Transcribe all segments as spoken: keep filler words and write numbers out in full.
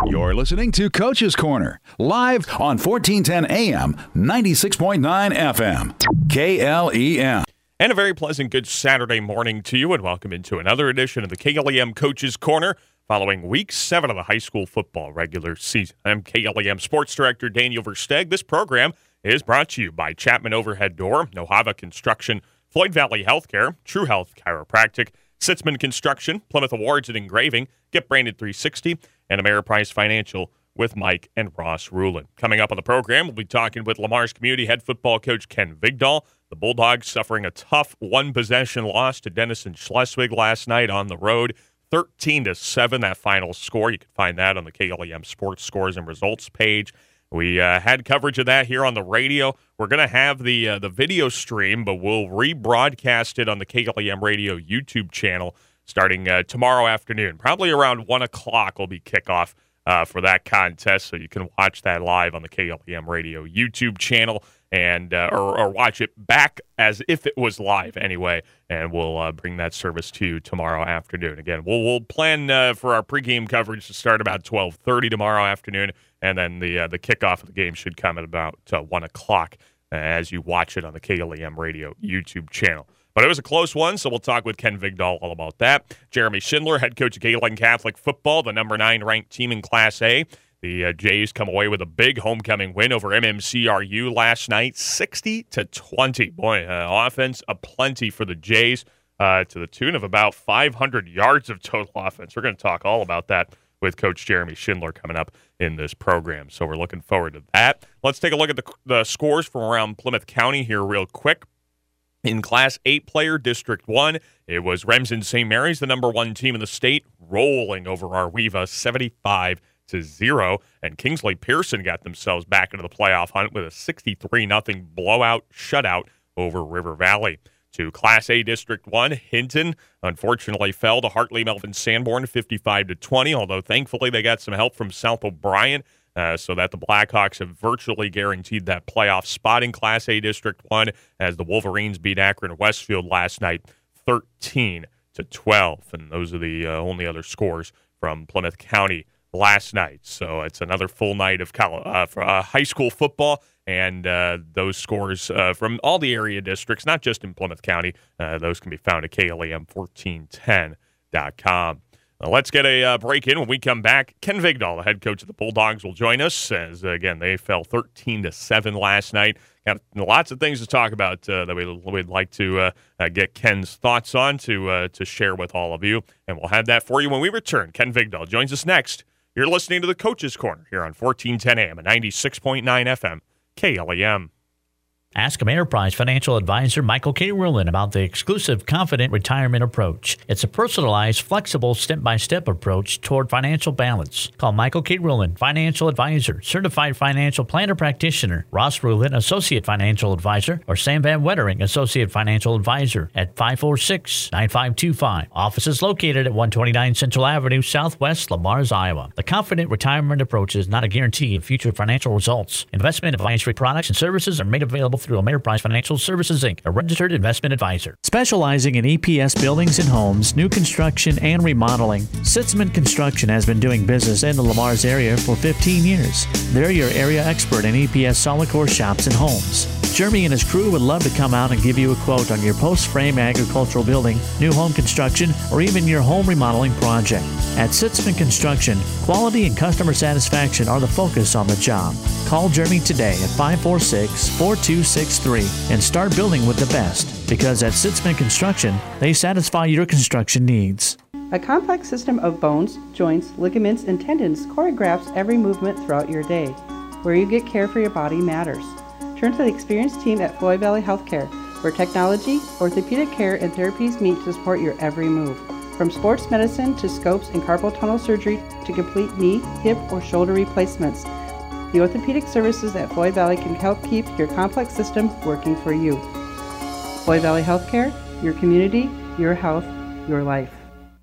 You're listening to Coach's Corner, live on fourteen ten A M, ninety-six point nine F M, K L E M. And a very pleasant good Saturday morning to you, and welcome into another edition of the K L E M Coach's Corner following week seven of the high school football regular season. I'm K L E M Sports Director Daniel Versteg. This program is brought to you by Chapman Overhead Door, Nohava Construction, Floyd Valley Healthcare, True Health Chiropractic, Sitzman Construction, Plymouth Awards and Engraving, Get Branded three sixty, and Ameriprise Financial with Mike and Ross Rulin. Coming up on the program, we'll be talking with Lamar's Community head football coach Ken Vigdahl. The Bulldogs suffering a tough one-possession loss to Denison Schleswig last night on the road, thirteen to seven, that final score. You can find that on the K L E M Sports Scores and Results page. We uh, had coverage of that here on the radio. We're going to have the uh, the video stream, but we'll rebroadcast it on the K L E M Radio YouTube channel starting uh, tomorrow afternoon. Probably around one o'clock will be kickoff uh, for that contest, so you can watch that live on the K L E M Radio YouTube channel and uh, or, or watch it back as if it was live anyway, and we'll uh, bring that service to you tomorrow afternoon. Again, we'll, we'll plan uh, for our pregame coverage to start about twelve thirty tomorrow afternoon, and then the uh, the kickoff of the game should come at about uh, one o'clock uh, as you watch it on the K L E M Radio YouTube channel. But it was a close one, so we'll talk with Ken Vigdahl all about that. Jeremy Schindler, head coach of Galen Catholic Football, the number nine ranked team in Class A. The uh, Jays come away with a big homecoming win over M M C R U last night, sixty to twenty. Boy, uh, offense aplenty for the Jays uh, to the tune of about five hundred yards of total offense. We're going to talk all about that with Coach Jeremy Schindler coming up in this program, so we're looking forward to that. Let's take a look at the, the scores from around Plymouth County here real quick. In Class eight player, District one, it was Remsen Saint Mary's, the number one team in the state, rolling over Arweva seventy-five to zero, and Kingsley Pearson got themselves back into the playoff hunt with a sixty-three nothing blowout shutout over River Valley. To Class A District one, Hinton unfortunately fell to Hartley Melvin Sanborn fifty-five to twenty, although thankfully they got some help from South O'Brien, uh, so that the Blackhawks have virtually guaranteed that playoff spot in Class A District one as the Wolverines beat Akron Westfield last night thirteen to twelve, and those are the uh, only other scores from Plymouth County last night. So it's another full night of college, uh, for, uh, high school football, and uh, those scores uh, from all the area districts, not just in Plymouth County, uh, those can be found at K L E M fourteen ten dot com. Now let's get a uh, break in. When we come back, Ken Vigdahl, the head coach of the Bulldogs, will join us as, again, they fell thirteen to seven last night. Got lots of things to talk about uh, that we, we'd like to uh, uh, get Ken's thoughts on to, uh, to share with all of you, and we'll have that for you when we return. Ken Vigdahl joins us next. You're listening to the Coach's Corner here on fourteen ten A M and ninety-six point nine F M, K L E M. Ask Ameriprise Financial Advisor Michael K. Rulin about the exclusive Confident Retirement Approach. It's a personalized, flexible, step-by-step approach toward financial balance. Call Michael K. Rulin, Financial Advisor, Certified Financial Planner Practitioner, Ross Rulin, Associate Financial Advisor, or Sam Van Wettering, Associate Financial Advisor at five four six, nine five two five. Office is located at one twenty-nine Central Avenue, Southwest, Lamars, Iowa. The Confident Retirement Approach is not a guarantee of future financial results. Investment advisory products and services are made available through Ameriprise Financial Services, Incorporated, a registered investment advisor. Specializing in E P S buildings and homes, new construction, and remodeling, Sitzman Construction has been doing business in the Lamars area for fifteen years. They're your area expert in E P S solid core shops and homes. Jeremy and his crew would love to come out and give you a quote on your post-frame agricultural building, new home construction, or even your home remodeling project. At Sitzman Construction, quality and customer satisfaction are the focus on the job. Call Jeremy today at five four six, four two six three and start building with the best, because at Sitzman Construction, they satisfy your construction needs. A complex system of bones, joints, ligaments, and tendons choreographs every movement throughout your day. Where you get care for your body matters. Turn to the experienced team at Floyd Valley Healthcare, where technology, orthopedic care, and therapies meet to support your every move. From sports medicine to scopes and carpal tunnel surgery to complete knee, hip, or shoulder replacements, the orthopedic services at Floyd Valley can help keep your complex system working for you. Floyd Valley Healthcare, your community, your health, your life.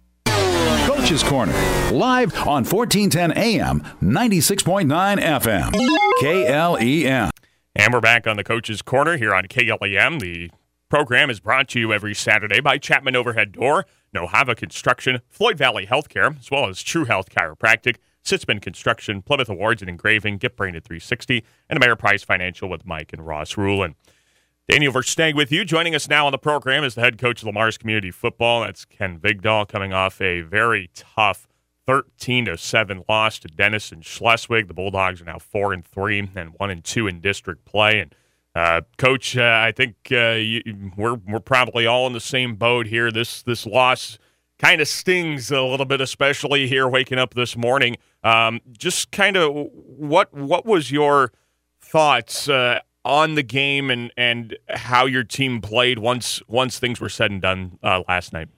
Coach's Corner, live on fourteen ten A M, ninety-six point nine F M, K L E M. And we're back on the Coach's Corner here on K L E M. The program is brought to you every Saturday by Chapman Overhead Door, Nohava Construction, Floyd Valley Healthcare, as well as True Health Chiropractic, Sitzman Construction, Plymouth Awards and Engraving, Gift Branded three sixty, and Ameriprise Financial with Mike and Ross Rulin. Daniel Versteg with you. Joining us now on the program is the head coach of Lamar's Community Football. That's Ken Vigdahl, coming off a very tough thirteen to seven loss to Denison Schleswig. The Bulldogs are now four and three and one and two in district play. And uh, Coach, uh, I think uh, you, we're we're probably all in the same boat here. This this loss kind of stings a little bit, especially here waking up this morning. Um, just kind of what what was your thoughts uh, on the game and, and how your team played once once things were said and done uh, last night?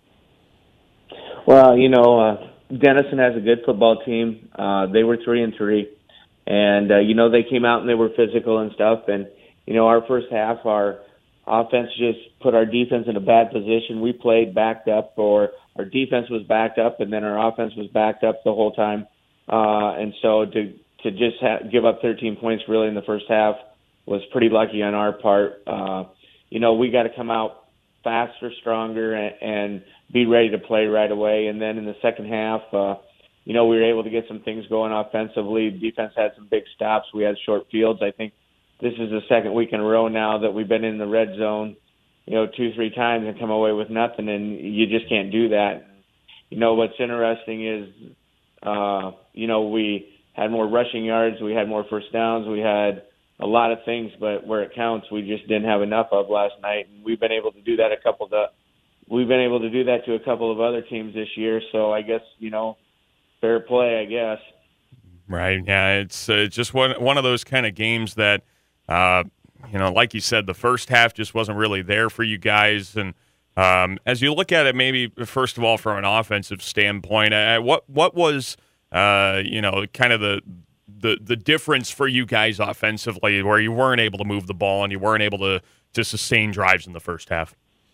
Well, you know, uh, Denison has a good football team. Uh, they were three and three, and uh, you know they came out and they were physical and stuff. And you know, our first half, our offense just put our defense in a bad position. We played backed up, or our defense was backed up, and then our offense was backed up the whole time. Uh, and so to to just ha- give up thirteen points really in the first half was pretty lucky on our part. Uh, you know, we got to come out faster, stronger, and, and be ready to play right away. And then in the second half, uh, you know, we were able to get some things going offensively. Defense had some big stops. We had short fields. I think this is the second week in a row now that we've been in the red zone, you know, two, three times and come away with nothing, and you just can't do that. You know, what's interesting is, uh, you know, we had more rushing yards, we had more first downs, we had a lot of things, but where it counts, we just didn't have enough of last night. And we've been able to do that a couple of, we've been able to do that to a couple of other teams this year. So I guess, you know, fair play, I guess. Right. Yeah. It's uh, just one, one of those kind of games that, uh, you know, like you said, the first half just wasn't really there for you guys. And um, as you look at it, maybe first of all, from an offensive standpoint, uh, what, what was, uh, you know, kind of the, the the difference for you guys offensively where you weren't able to move the ball and you weren't able to, to sustain drives in the first half?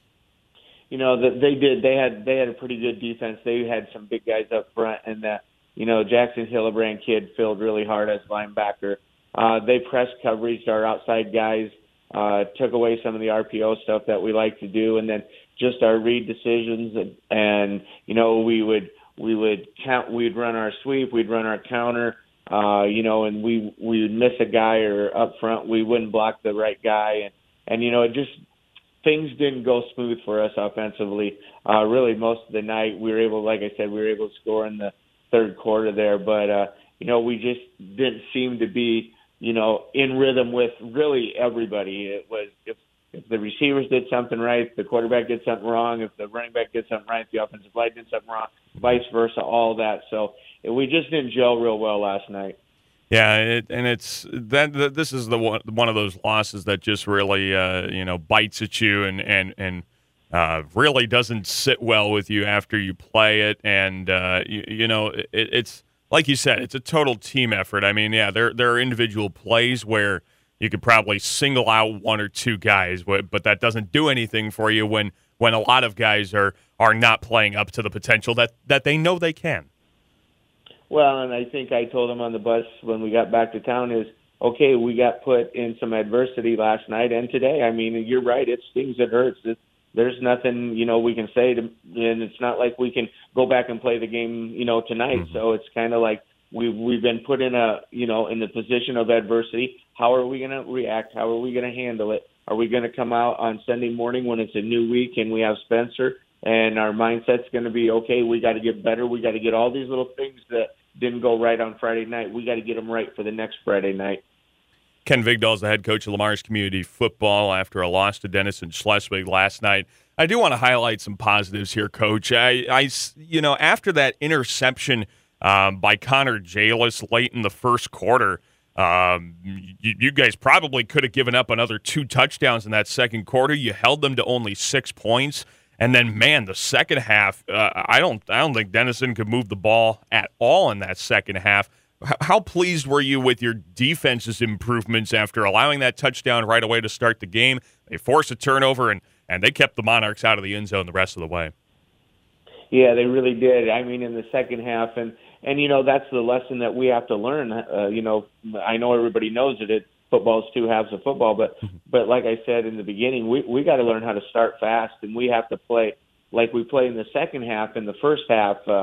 You know, they did. They had they had a pretty good defense. They had some big guys up front, and that, you know, Jackson Hillebrand kid filled really hard as linebacker. Uh, they pressed coverage our outside guys, uh, took away some of the R P O stuff that we like to do, and then just our read decisions. And, and you know, we would we would count. We'd run our sweep. We'd run our counter. Uh, you know, and we we would miss a guy, or up front we wouldn't block the right guy, and and you know, it just things didn't go smooth for us offensively. Uh, really, most of the night we were able, like I said, we were able to score in the third quarter there, but uh, you know, we just didn't seem to be, you know, in rhythm with really everybody. It was if if the receivers did something right, the quarterback did something wrong. If the running back did something right, the offensive line did something wrong. Vice versa, all that. So we just didn't gel real well last night. Yeah, it, and it's that, that. This is the one, one of those losses that just really, uh, you know, bites at you and and and uh, really doesn't sit well with you after you play it. And uh, you, you know, it, it's like you said, it's a total team effort. I mean, yeah, there there are individual plays where you could probably single out one or two guys, but that doesn't do anything for you when when a lot of guys are are not playing up to the potential that that they know they can. Well, and I think I told him on the bus when we got back to town is, okay, we got put in some adversity last night and today. I mean, you're right. It stings. It hurts. It, there's nothing, you know, we can say to, and it's not like we can go back and play the game, you know, tonight. Mm-hmm. So it's kind of like we we've been put in a, you know, in the position of adversity. How are we going to react? How are we going to handle it? Are we going to come out on Sunday morning when it's a new week and we have Spencer, and our mindset's going to be, okay, we got to get better. We got to get all these little things that didn't go right on Friday night. We got to get them right for the next Friday night. Ken Vigdahl is the head coach of Lamar's Community Football after a loss to Denison Schleswig last night. I do want to highlight some positives here, Coach. I, I you know, after that interception um, by Connor Jalis late in the first quarter, um, you, you guys probably could have given up another two touchdowns in that second quarter. You held them to only six points. And then, man, the second half, uh, I don't I don't think Denison could move the ball at all in that second half. H- how pleased were you with your defense's improvements after allowing that touchdown right away to start the game? They forced a turnover, and, and they kept the Monarchs out of the end zone the rest of the way. Yeah, they really did. I mean, in the second half, and, and you know, that's the lesson that we have to learn. Uh, you know, I know everybody knows it. It football's two halves of football, but but like I said in the beginning, we we got to learn how to start fast, and we have to play like we played in the second half. In the first half, uh,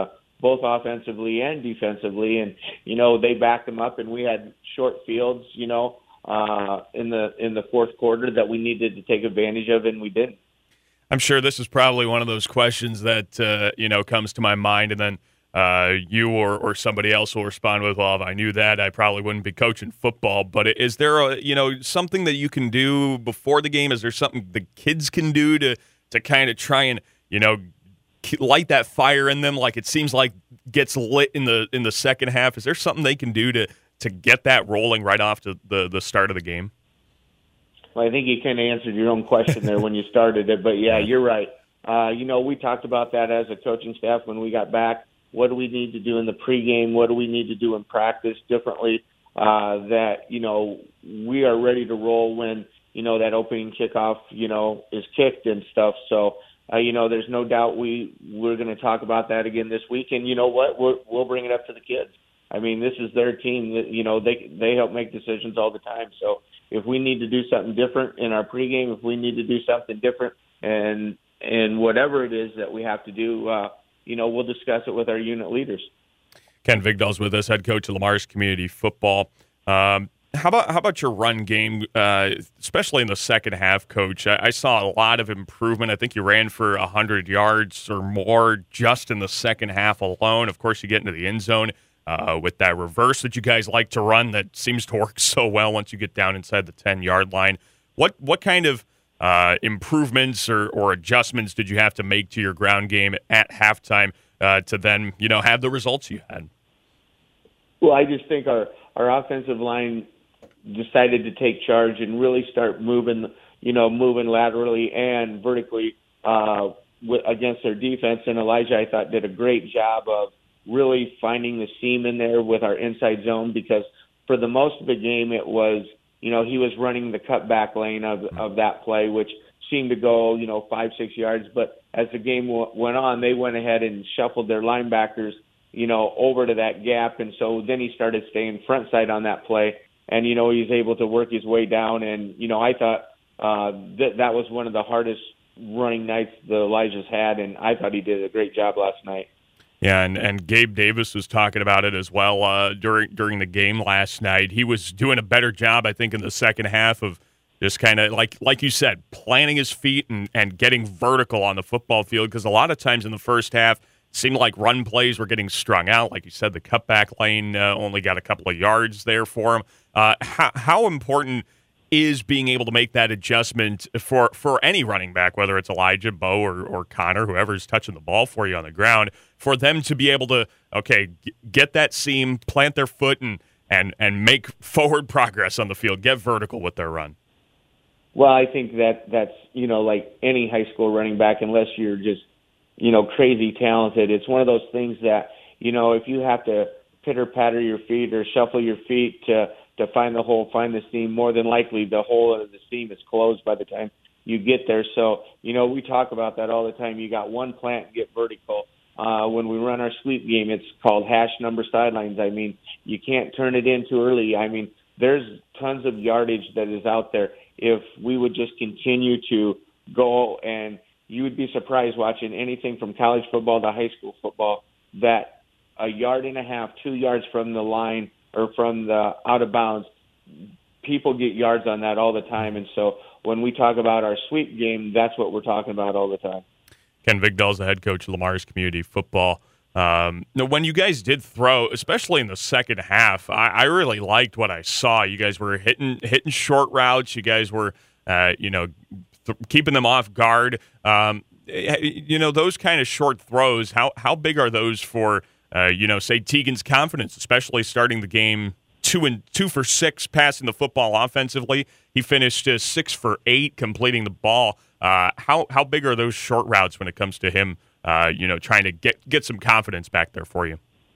both offensively and defensively. And, you know, they backed them up, and we had short fields, you know, uh, in the in the fourth quarter that we needed to take advantage of, and we didn't. I'm sure this is probably one of those questions that, uh, you know, comes to my mind, and then uh, you or, or somebody else will respond with, well, if I knew that, I probably wouldn't be coaching football. But is there, a, you know, something that you can do before the game? Is there something the kids can do to, to kind of try and, you know, light that fire in them, like it seems like gets lit in the in the second half? Is there something they can do to to get that rolling right off to the, the start of the game? Well, I think you kind of answered your own question there when you started it, but yeah, you're right. Uh, you know, we talked about that as a coaching staff when we got back. What do we need to do in the pregame? What do we need to do in practice differently uh, that, you know, we are ready to roll when, you know, that opening kickoff, you know, is kicked and stuff. So, Uh, you know, there's no doubt we, we're going to talk about that again this week. And you know what? We're, we'll bring it up to the kids. I mean, this is their team. That, you know, they they help make decisions all the time. So if we need to do something different in our pregame, if we need to do something different and and whatever it is that we have to do, uh, you know, we'll discuss it with our unit leaders. Ken Vigdahl's with us, head coach of Lamar's Community Football. Um, How about how about your run game, uh, especially in the second half, Coach? I, I saw a lot of improvement. I think you ran for one hundred yards or more just in the second half alone. Of course, you get into the end zone uh, with that reverse that you guys like to run that seems to work so well once you get down inside the ten-yard line. What what kind of uh, improvements or, or adjustments did you have to make to your ground game at halftime uh, to then, you know, have the results you had? Well, I just think our, our offensive line decided to take charge and really start moving, you know, moving laterally and vertically uh, w- against their defense. And Elijah, I thought, did a great job of really finding the seam in there with our inside zone, because for the most of the game it was, you know, he was running the cutback lane of, of that play, which seemed to go, you know, five, six yards. But as the game w- went on, they went ahead and shuffled their linebackers, you know, over to that gap. And so then he started staying front side on that play. And, you know, he was able to work his way down. And, you know, I thought uh, that that was one of the hardest running nights the Elijah's had, and I thought he did a great job last night. Yeah, and, and Gabe Davis was talking about it as well uh, during during the game last night. He was doing a better job, I think, in the second half of just kind of, like like you said, planting his feet and, and getting vertical on the football field, because a lot of times in the first half, seemed like run plays were getting strung out. Like you said, the cutback lane uh, only got a couple of yards there for him. Uh, how, how important is being able to make that adjustment for, for any running back, whether it's Elijah, Bo, or, or Connor, whoever's touching the ball for you on the ground, for them to be able to, okay, g- get that seam, plant their foot, and, and, and make forward progress on the field, get vertical with their run? Well, I think that that's, you know, like any high school running back, unless you're just, you know, crazy talented. It's one of those things that, you know, if you have to pitter-patter your feet or shuffle your feet to, to find the hole, find the seam, more than likely the hole of the seam is closed by the time you get there. So, you know, we talk about that all the time. You got one plant, get vertical. Uh, when we run our sweep game, it's called hash number sidelines. I mean, you can't turn it in too early. I mean, there's tons of yardage that is out there. If we would just continue to go, and you would be surprised watching anything from college football to high school football, that a yard and a half, two yards from the line or from the out of bounds, people get yards on that all the time. And so when we talk about our sweep game, that's what we're talking about all the time. Ken Vigdahl's the head coach of Lamar's Community Football. Um, now, when you guys did throw, especially in the second half, I, I really liked what I saw. You guys were hitting hitting short routes. You guys were, uh, you know, th- keeping them off guard. Um, you know, those kind of short throws. How how big are those for, uh, you know, say Tegan's confidence, especially starting the game two and two for six passing the football offensively. He finished uh, six for eight completing the ball. Uh, how how big are those short routes when it comes to him? Uh, you know, trying to get get some confidence back there for you.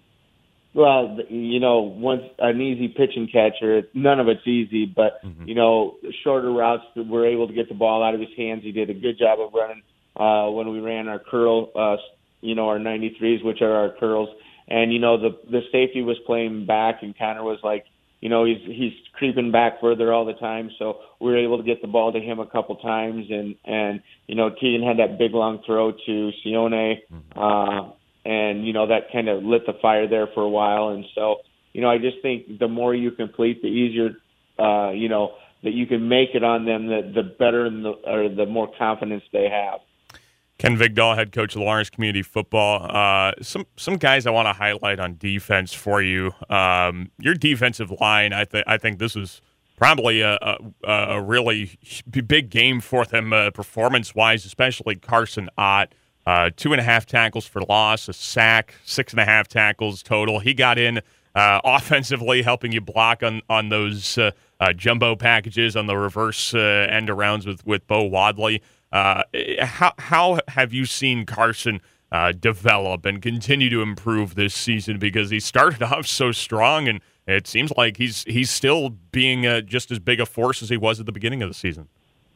Well, you know, once an easy pitch and catcher, none of it's easy, but, mm-hmm. you know, shorter routes, we're able to get the ball out of his hands. He did a good job of running uh, when we ran our curl, uh, you know, our ninety-threes, which are our curls. And, you know, the the safety was playing back, and Connor was like, you know, he's he's creeping back further all the time. So we were able to get the ball to him a couple times. And, and you know, Keegan had that big, long throw to Sione. Mm-hmm. Uh, and, you know, that kind of lit the fire there for a while. And so, you know, I just think the more you complete, the easier, uh, you know, that you can make it on them, the, the better and the, or the more confidence they have. Ken Vigdahl, head coach of Lawrence Community Football. Uh, some some guys I want to highlight on defense for you. Um, your defensive line, I, th- I think this is probably a, a, a really big game for them uh, performance-wise, especially Carson Ott. Uh, two and a half tackles for loss, a sack, six and a half tackles total. He got in uh, offensively, helping you block on, on those uh, uh, jumbo packages on the reverse uh, end-arounds with, with Bo Wadley. Uh, how how have you seen Carson uh, develop and continue to improve this season? Because he started off so strong, and it seems like he's he's still being uh, just as big a force as he was at the beginning of the season.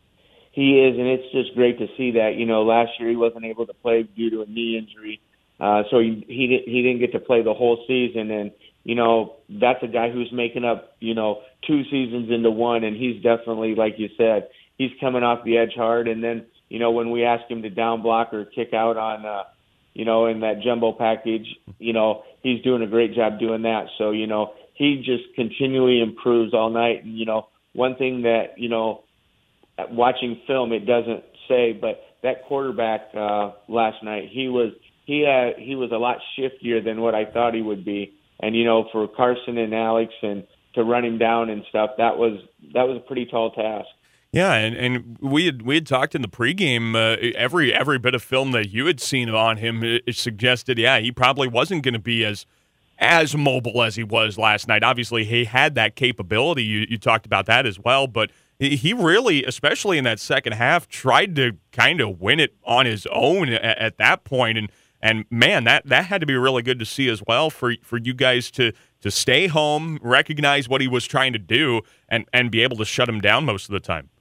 He is, and it's just great to see that. You know, last year he wasn't able to play due to a knee injury, uh, so he he didn't he didn't get to play the whole season. And you know, that's a guy who's making up, you know, two seasons into one, and he's definitely, like you said, he's coming off the edge hard. And then, you know, when we ask him to down block or kick out on, uh, you know, in that jumbo package, you know, he's doing a great job doing that. So, you know, he just continually improves all night. And, you know, one thing that, you know, watching film, it doesn't say, but that quarterback uh, last night, he was he uh, he was a lot shiftier than what I thought he would be. And, you know, for Carson and Alex and to run him down and stuff, that was that was a pretty tall task. Yeah, and, and we had we had talked in the pregame. Uh, every every bit of film that you had seen on him, it, it suggested, yeah, he probably wasn't going to be as as mobile as he was last night. Obviously, he had that capability. You, you talked about that as well, but he really, especially in that second half, tried to kind of win it on his own at, at that point. And and man, that, that had to be really good to see as well for for you guys to to stay home, recognize what he was trying to do, and, and be able to shut him down most of the time.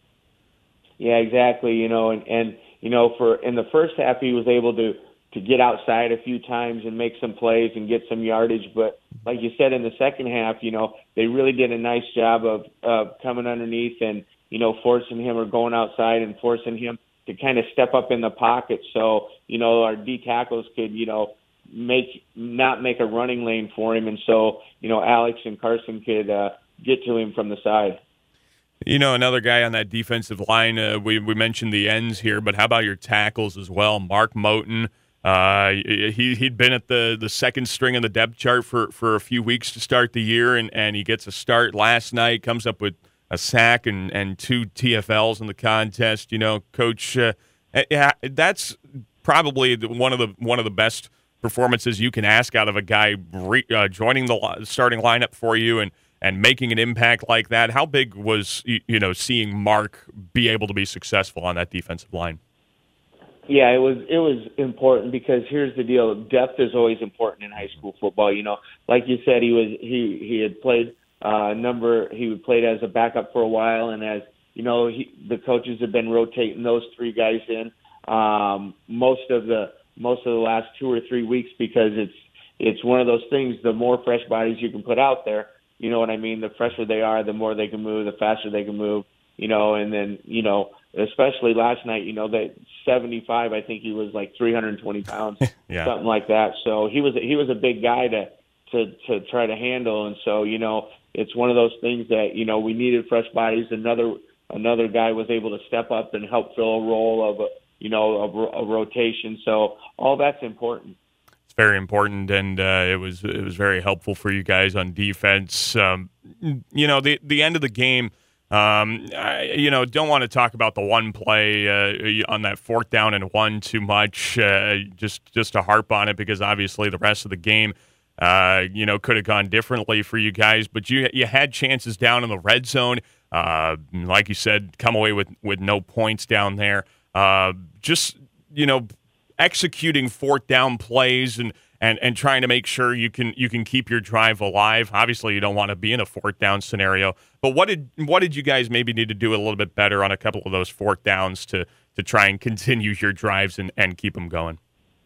Yeah, exactly. You know, and, and you know, for in the first half, he was able to, to get outside a few times and make some plays and get some yardage. But like you said, in the second half, you know, they really did a nice job of uh, coming underneath and, you know, forcing him or going outside and forcing him to kind of step up in the pocket. So, you know, our D tackles could, you know, make not make a running lane for him. And so, you know, Alex and Carson could uh, get to him from the side. You know, another guy on that defensive line, uh, we, we mentioned the ends here, but how about your tackles as well? Mark Moten, uh, he, he'd been at the, the second string of the depth chart for, for a few weeks to start the year, and, and he gets a start last night, comes up with a sack and, and two T F Ls in the contest. You know, Coach, uh, that's probably one of the one of the best performances you can ask out of a guy re, uh, joining the starting lineup for you and, and making an impact like that. How big was, you know, seeing Mark be able to be successful on that defensive line? Yeah, it was it was important because here's the deal: depth is always important in high school football. You know, like you said, he was he he had played a uh, number. He played as a backup for a while, and as you know, he, the coaches have been rotating those three guys in um, most of the most of the last two or three weeks because it's it's one of those things. The more fresh bodies you can put out there, you know what I mean? The fresher they are, the more they can move, the faster they can move, you know, and then, you know, especially last night, you know, that seventy-five, I think he was like three hundred twenty pounds, yeah. something like that. So he was, he was a big guy to, to, to try to handle. And so, you know, it's one of those things that, you know, we needed fresh bodies. Another, another guy was able to step up and help fill a role of, a, you know, a, a rotation. So all that's important. Very important, and uh, it was it was very helpful for you guys on defense. Um, you know, the the end of the game. Um, I, you know, don't want to talk about the one play uh, on that fourth down and one too much. Uh, just just to harp on it because obviously the rest of the game, uh, you know, could have gone differently for you guys. But you you had chances down in the red zone. Uh, like you said, come away with with no points down there. Uh, just you know. executing fourth down plays and, and, and trying to make sure you can you can keep your drive alive. Obviously, you don't want to be in a fourth down scenario. But what did what did you guys maybe need to do a little bit better on a couple of those fourth downs to to try and continue your drives and, and keep them going?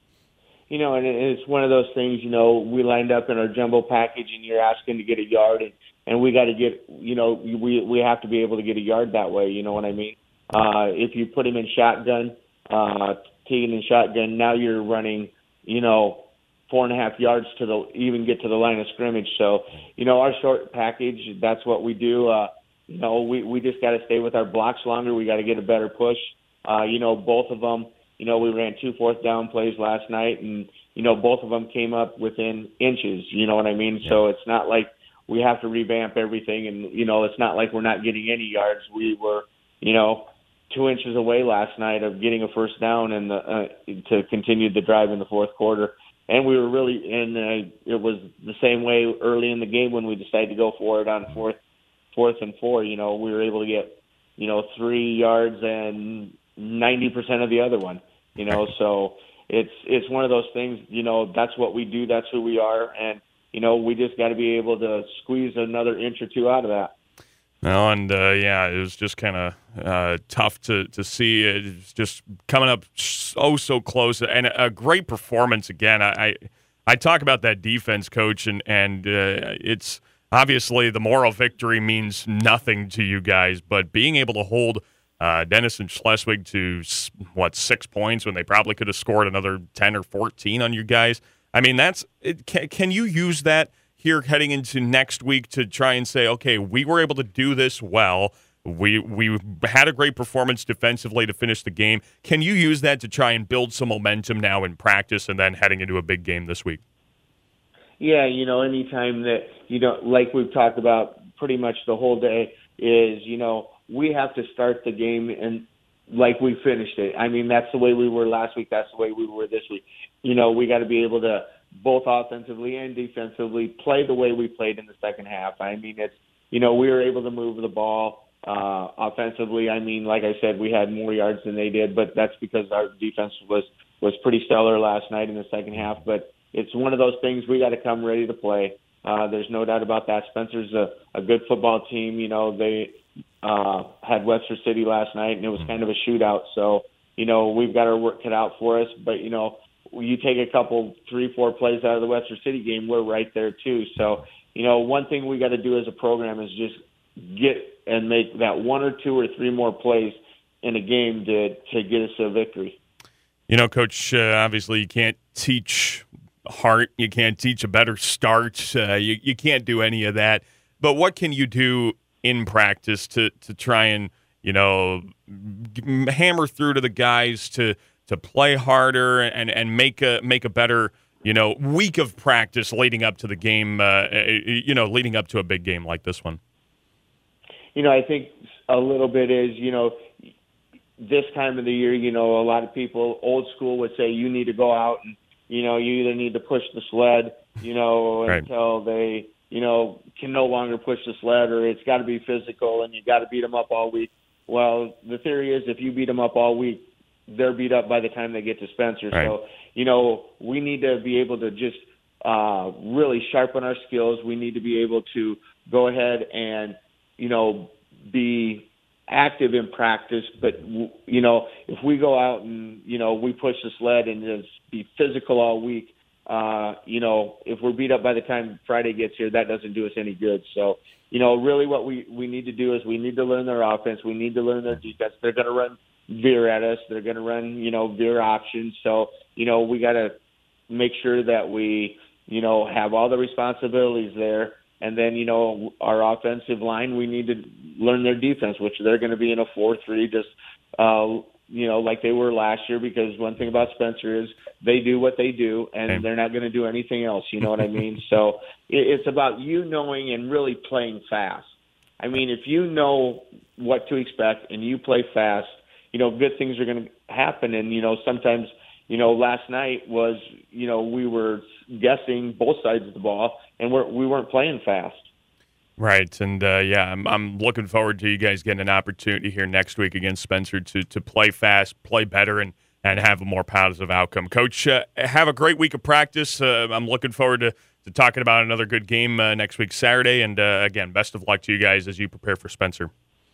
You know, and it's one of those things, you know, we lined up in our jumbo package and you're asking to get a yard and, and we got to get, you know, we we have to be able to get a yard that way. You know what I mean? Uh, if you put him in shotgun, uh, Tegan and shotgun, now you're running, you know, four and a half yards to the even get to the line of scrimmage. So, you know, our short package, that's what we do. Uh, you know, we, we just got to stay with our blocks longer. We got to get a better push. Uh, you know, both of them, you know, we ran two fourth down plays last night, and, you know, both of them came up within inches. You know what I mean? Yeah. So it's not like we have to revamp everything, and, you know, it's not like we're not getting any yards. We were, you know, two inches away last night of getting a first down and the, uh, to continue the drive in the fourth quarter. And we were really, and uh, it was the same way early in the game when we decided to go for it on fourth, fourth and four. You know, we were able to get, you know, three yards and ninety percent of the other one. You know, so it's it's one of those things. You know, that's what we do. That's who we are, and you know, we just got to be able to squeeze another inch or two out of that. No, and uh, yeah, it was just kind of uh, tough to, to see. It's just coming up so, so close, and a great performance again. I I, I talk about that defense, Coach, and, and uh, it's obviously the moral victory means nothing to you guys, but being able to hold uh, Denison Schleswig to, what, six points when they probably could have scored another ten or fourteen on you guys, I mean, that's it, can, can you use that here heading into next week to try and say, okay, we were able to do this well. We we had a great performance defensively to finish the game. Can you use that to try and build some momentum now in practice and then heading into a big game this week? Yeah, you know, anytime that, you know, like we've talked about pretty much the whole day is, you know, we have to start the game and like we finished it. I mean, that's the way we were last week. That's the way we were this week. You know, we got to be able to both offensively and defensively play the way we played in the second half. I mean, it's, you know, we were able to move the ball uh, offensively. I mean, like I said, we had more yards than they did, but that's because our defense was, was pretty stellar last night in the second half. But it's one of those things we got to come ready to play. Uh, there's no doubt about that. Spencer's a, a good football team. You know, they uh, had Webster City last night, and it was kind of a shootout. So, you know, we've got our work cut out for us. But, you know, you take a couple, three, four plays out of the Webster City game, we're right there too. So, you know, one thing we got to do as a program is just get and make that one or two or three more plays in a game to, to get us a victory. You know, Coach, uh, obviously you can't teach heart. You can't teach a better start. Uh, you, you can't do any of that. But what can you do in practice to, to try and, you know, hammer through to the guys to – to play harder and, and make a make a better, you know, week of practice leading up to the game, uh, you know, leading up to a big game like this one? You know, I think a little bit is, you know, this time of the year, you know, a lot of people, old school, would say you need to go out and, you know, you either need to push the sled, you know, right. until they, you know, can no longer push the sled, or it's got to be physical and you got to beat them up all week. Well, the theory is if you beat them up all week, they're beat up by the time they get to Spencer. Right. So, you know, we need to be able to just uh, really sharpen our skills. We need to be able to go ahead and, you know, be active in practice. But, you know, if we go out and, you know, we push the sled and just be physical all week, uh, you know, if we're beat up by the time Friday gets here, that doesn't do us any good. So, you know, really what we, we need to do is we need to learn their offense. We need to learn their defense. They're going to run veer at us. They're going to run, you know, veer options. So, you know, we got to make sure that we, you know, have all the responsibilities there. And then, you know, our offensive line, we need to learn their defense, which they're going to be in a four three, just, uh, you know, like they were last year, because one thing about Spencer is they do what they do, and okay. they're not going to do anything else. You know what I mean? So it, it's about you knowing and really playing fast. I mean, if you know what to expect and you play fast, you know, good things are going to happen. And, you know, sometimes, you know, last night was, you know, we were guessing both sides of the ball, and we're, we weren't playing fast. Right. And, uh, yeah, I'm I'm looking forward to you guys getting an opportunity here next week against Spencer to to play fast, play better, and, and have a more positive outcome. Coach, uh, have a great week of practice. Uh, I'm looking forward to, to talking about another good game uh, next week, Saturday. And, uh, again, best of luck to you guys as you prepare for Spencer.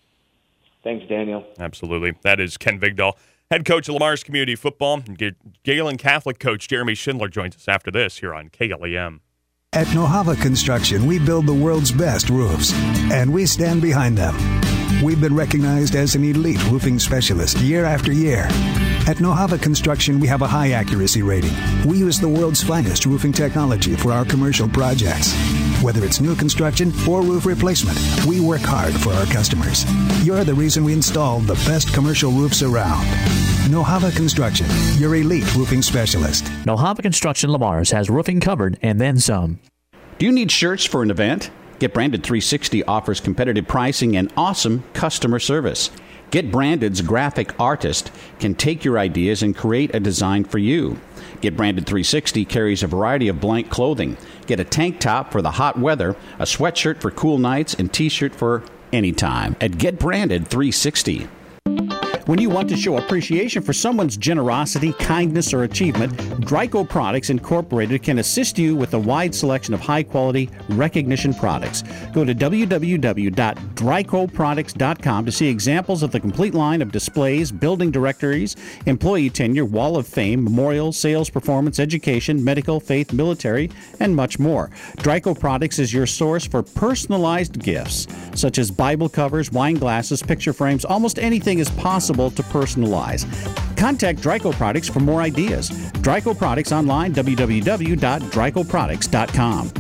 Thanks, Daniel. Absolutely. That is Ken Vigdahl, head coach of Lamar's Community Football. Galen Catholic coach Jeremy Schindler joins us after this here on K L E M. At Nohava Construction, we build the world's best roofs, and we stand behind them. We've been recognized as an elite roofing specialist year after year. At Nohava Construction, we have a high accuracy rating. We use the world's finest roofing technology for our commercial projects. Whether it's new construction or roof replacement, we work hard for our customers. You're the reason we installed the best commercial roofs around. Nohava Construction, your elite roofing specialist. Nohava Construction Lamar's has roofing covered and then some. Do you need shirts for an event? Get Branded three sixty offers competitive pricing and awesome customer service. Get Branded's graphic artist can take your ideas and create a design for you. Get Branded three sixty carries a variety of blank clothing. Get a tank top for the hot weather, a sweatshirt for cool nights, and t-shirt for any time at Get Branded three sixty. When you want to show appreciation for someone's generosity, kindness, or achievement, Dryco Products Incorporated can assist you with a wide selection of high-quality recognition products. Go to w w w dot dryco products dot com to see examples of the complete line of displays, building directories, employee tenure, wall of fame, memorials, sales performance, education, medical, faith, military, and much more. Dryco Products is your source for personalized gifts, such as Bible covers, wine glasses, picture frames. Almost anything is possible to personalize. Contact Dryco Products for more ideas. Dryco Products online, w w w dot dryco products dot com.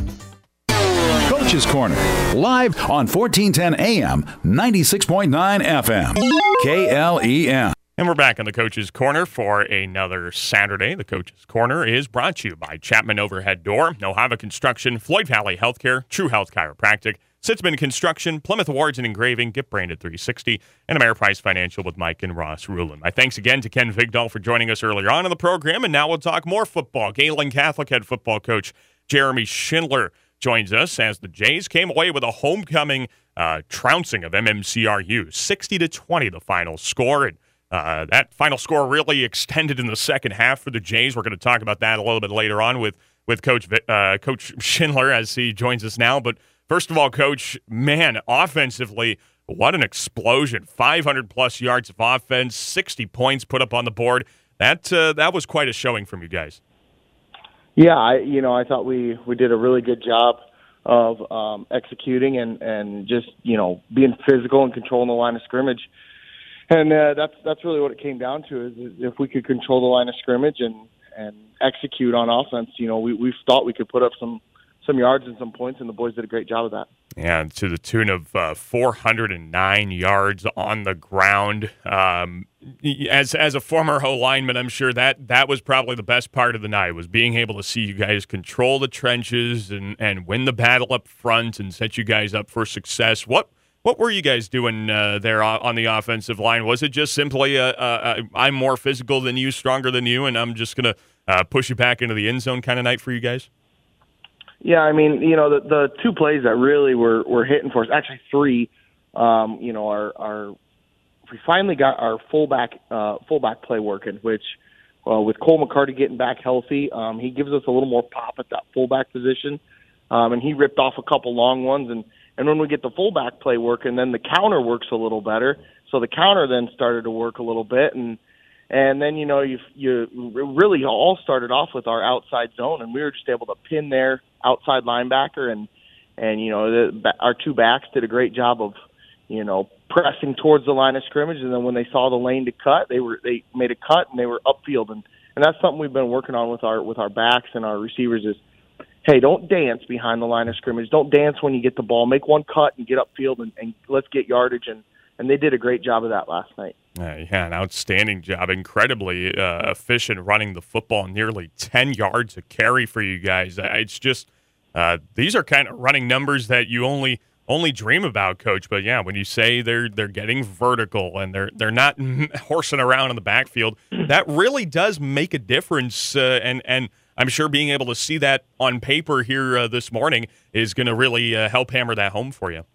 Coach's Corner, live on fourteen ten A M, ninety-six point nine F M, K L E M. And we're back in the Coach's Corner for another Saturday. The Coach's Corner is brought to you by Chapman Overhead Door, Nohava Construction, Floyd Valley Healthcare, True Health Chiropractic, Sitzman Construction, Plymouth Awards and Engraving, Get Branded three sixty, and Ameriprise Financial with Mike and Ross Rulin. My thanks again to Ken Vigdahl for joining us earlier on in the program, and now we'll talk more football. Galen Catholic head football coach Jeremy Schindler joins us as the Jays came away with a homecoming uh, trouncing of M M C R U, sixty to twenty the final score, and uh, that final score really extended in the second half for the Jays. We're going to talk about that a little bit later on with with Coach uh, Coach Schindler as he joins us now, but first of all, Coach, man, offensively, what an explosion. five hundred plus yards of offense, sixty points put up on the board. That uh, that was quite a showing from you guys. Yeah, I, you know, I thought we, we did a really good job of um, executing and, and just, you know, being physical and controlling the line of scrimmage. And uh, that's that's really what it came down to, is, is if we could control the line of scrimmage and, and execute on offense, you know, we, we thought we could put up some some yards and some points, and the boys did a great job of that. Yeah, to the tune of uh, four hundred nine yards on the ground. Um, as as a former O lineman, I'm sure that that was probably the best part of the night, was being able to see you guys control the trenches and, and win the battle up front and set you guys up for success. What what were you guys doing uh, there on the offensive line? Was it just simply a, a, a I'm more physical than you, stronger than you, and I'm just going to uh, push you back into the end zone kind of night for you guys? Yeah, I mean, you know, the the two plays that really were, were hitting for us, actually three, um, you know, our, our we finally got our fullback uh, fullback play working, which uh, with Cole McCarty getting back healthy, um, he gives us a little more pop at that fullback position, um, and he ripped off a couple long ones, and, and when we get the fullback play working, then the counter works a little better, so the counter then started to work a little bit, and And then, you know, you you really all started off with our outside zone, and we were just able to pin their outside linebacker, and, and you know, the, our two backs did a great job of, you know, pressing towards the line of scrimmage, and then when they saw the lane to cut, they were they made a cut, and they were upfield, and, and that's something we've been working on with our with our backs and our receivers is, hey, don't dance behind the line of scrimmage. Don't dance when you get the ball. Make one cut and get upfield, and, and let's get yardage, and, and they did a great job of that last night. Uh, yeah, an outstanding job. Incredibly uh, efficient running the football, nearly ten yards a carry for you guys. It's just, uh, these are kind of running numbers that you only only dream about, Coach. But, yeah, when you say they're they're getting vertical and they're they're not horsing around in the backfield, that really does make a difference. Uh, and, and I'm sure being able to see that on paper here uh, this morning is going to really uh, help hammer that home for you.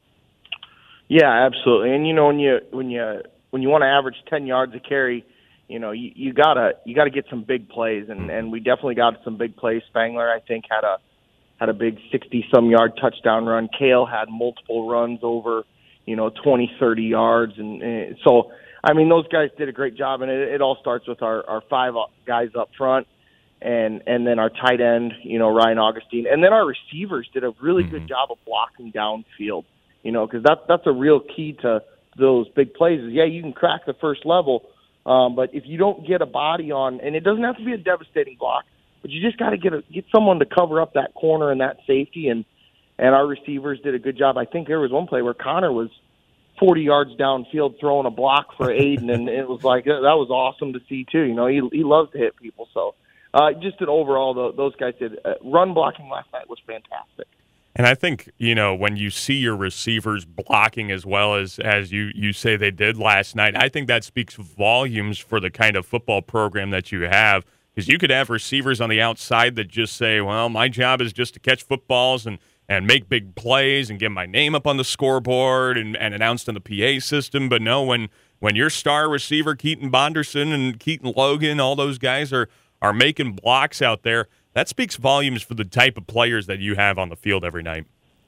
Yeah, absolutely. And, you know, when you when you – when you want to average ten yards a carry, you know, you, you gotta you gotta get some big plays, and, and we definitely got some big plays. Spangler, I think, had a had a big sixty some yard touchdown run. Kale had multiple runs over, you know, twenty, thirty yards, and, and so I mean, those guys did a great job, and it, it all starts with our, our five guys up front, and and then our tight end, you know, Ryan Augustine, and then our receivers did a really mm-hmm. good job of blocking downfield, you know, because that that's a real key to those big plays is, yeah, you can crack the first level, Um, but if you don't get a body on, and it doesn't have to be a devastating block, but you just got to get a, get someone to cover up that corner and that safety. And and our receivers did a good job. I think there was one play where Connor was forty yards downfield throwing a block for Aiden, and it was like that was awesome to see too. You know, he he loves to hit people. So uh, just an overall, though, those guys did uh, run blocking last night was fantastic. And I think, you know, when you see your receivers blocking as well as, as you, you say they did last night, I think that speaks volumes for the kind of football program that you have. Because you could have receivers on the outside that just say, well, my job is just to catch footballs and, and make big plays and get my name up on the scoreboard and, and announced on the P A system. But no, when, when your star receiver, Keaton Bonderson and Keaton Logan, all those guys are, are making blocks out there, that speaks volumes for the type of players that you have on the field every night.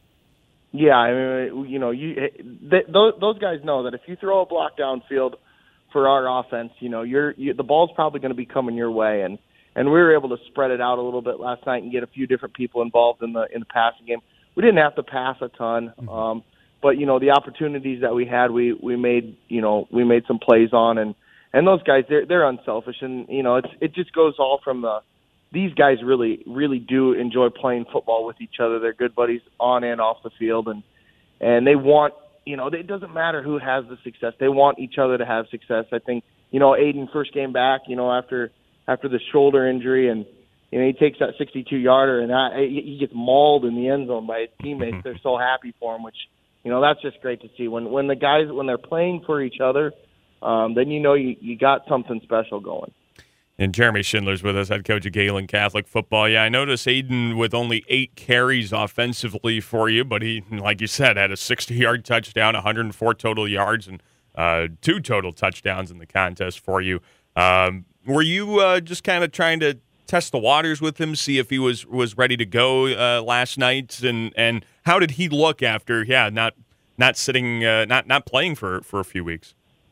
Yeah, I mean, you know, you they, those, those guys know that if you throw a block downfield for our offense, you know, you're you, the ball's probably going to be coming your way, and, and we were able to spread it out a little bit last night and get a few different people involved in the in the passing game. We didn't have to pass a ton, mm-hmm. um, but you know, the opportunities that we had, we we made you know we made some plays on, and, and those guys they're they're unselfish, and you know it's it just goes all from the. These guys really, really do enjoy playing football with each other. They're good buddies on and off the field, and and they want, you know, it doesn't matter who has the success. They want each other to have success. I think, you know, Aiden first came back, you know, after after the shoulder injury, and you know he takes that sixty-two yarder, and I, he gets mauled in the end zone by his teammates. They're so happy for him, which you know that's just great to see. When when the guys when they're playing for each other, um, then you know you you got something special going. And Jeremy Schindler's with us, head coach of Galen Catholic football. Yeah, I noticed Aiden with only eight carries offensively for you, but he, like you said, had a sixty-yard touchdown, one hundred four total yards, and uh, two total touchdowns in the contest for you. Um, were you uh, just kind of trying to test the waters with him, see if he was, was ready to go uh, last night, and, and how did he look after, yeah, not not sitting, uh, not not playing for, for a few weeks?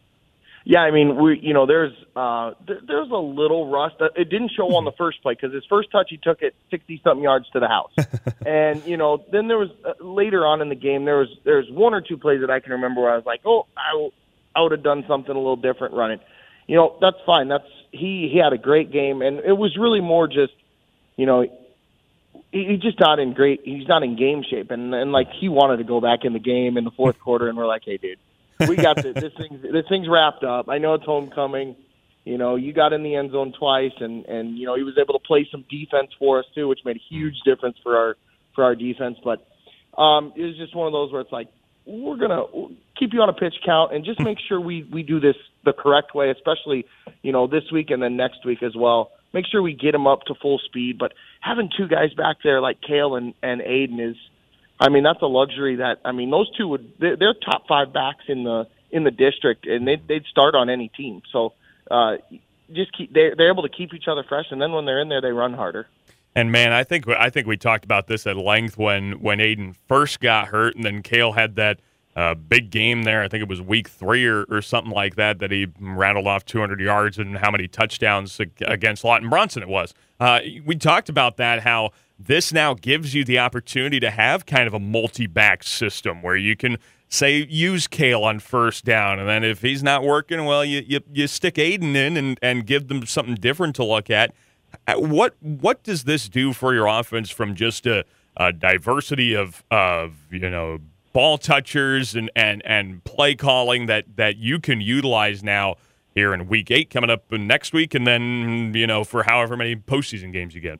Yeah, I mean, we you know, there's uh, there, there's a little rust. It didn't show on the first play because his first touch he took it sixty-something yards to the house. And, you know, then there was uh, later on in the game, there was there's one or two plays that I can remember where I was like, oh, I, I would have done something a little different running. You know, that's fine. That's he, he had a great game, and it was really more just, you know, he, he's just not in great – he's not in game shape. And, and, like, he wanted to go back in the game in the fourth quarter, and we're like, hey, dude. We got this. This thing's this thing's wrapped up. I know it's homecoming. You know, you got in the end zone twice, and, and you know he was able to play some defense for us too, which made a huge difference for our for our defense. But um, it was just one of those where it's like we're gonna keep you on a pitch count and just make sure we, we do this the correct way, especially you know this week and then next week as well. Make sure we get them up to full speed. But having two guys back there like Kale and, and Aiden is. I mean, that's a luxury that, I mean, those two would, they're, they're top five backs in the in the district, and they'd, they'd start on any team. So uh, just keep, they're, they're able to keep each other fresh, and then when they're in there, they run harder. And, man, I think I think we talked about this at length when, when Aiden first got hurt, and then Kale had that uh, big game there. I think it was week three or, or something like that, that he rattled off two hundred yards and how many touchdowns against Lawton Bronson it was. Uh, we talked about that, how this now gives you the opportunity to have kind of a multi-back system where you can, say, use Kale on first down, and then if he's not working, well, you you, you stick Aiden in and, and give them something different to look at. What what does this do for your offense from just a, a diversity of, of you know ball touchers and, and, and play calling that, that you can utilize now here in week eight coming up next week, and then you know for however many postseason games you get?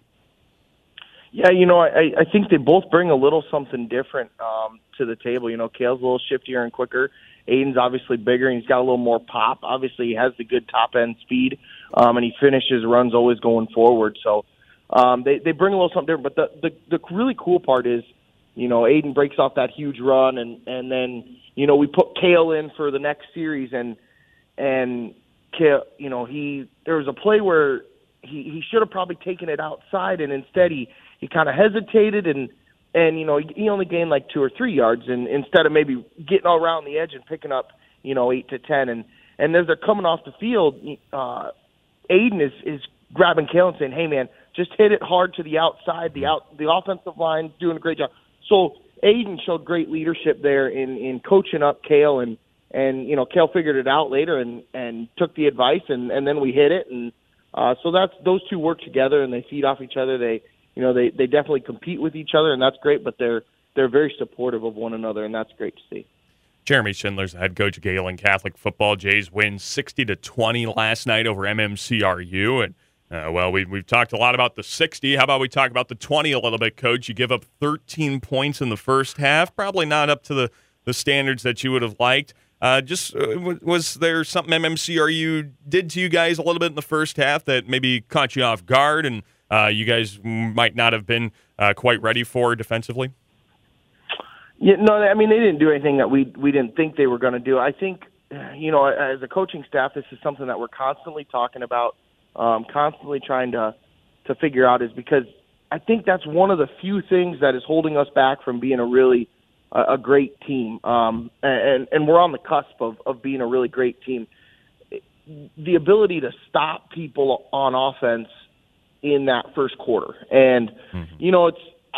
Yeah, you know, I, I think they both bring a little something different um, to the table. You know, Kale's a little shiftier and quicker. Aiden's obviously bigger, and he's got a little more pop. Obviously, he has the good top-end speed, um, and he finishes runs always going forward. So um, they, they bring a little something different. But the, the, the really cool part is, you know, Aiden breaks off that huge run, and, and then, you know, we put Kale in for the next series, and, and Kale, you know, he there was a play where he, he should have probably taken it outside, and instead he – he kind of hesitated, and, and you know, he, he only gained like two or three yards, and instead of maybe getting all around the edge and picking up, you know, eight to ten. And, and as they're coming off the field, uh, Aiden is, is grabbing Kale and saying, hey, man, just hit it hard to the outside. The out the offensive line doing a great job. So Aiden showed great leadership there in, in coaching up Kale and, and you know, Kale figured it out later and, and took the advice, and, and then we hit it. And uh, so that's those two work together, and they feed off each other. They, you know, they, they definitely compete with each other, and that's great. But they're they're very supportive of one another, and that's great to see. Jeremy Schindler's the head coach of Galen Catholic football. Jays win sixty to twenty last night over M M C R U, and uh, well, we we've talked a lot about the sixty. How about we talk about the twenty a little bit, Coach? You give up thirteen points in the first half, probably not up to the, the standards that you would have liked. Uh, just uh, was there something M M C R U did to you guys a little bit in the first half that maybe caught you off guard, and uh, you guys might not have been uh, quite ready for defensively? Yeah, no, I mean, they didn't do anything that we we didn't think they were going to do. I think, you know, as a coaching staff, this is something that we're constantly talking about, um, constantly trying to to figure out, is because I think that's one of the few things that is holding us back from being a really a great team, um, and and we're on the cusp of, of being a really great team. The ability to stop people on offense in that first quarter, and mm-hmm. you know, it's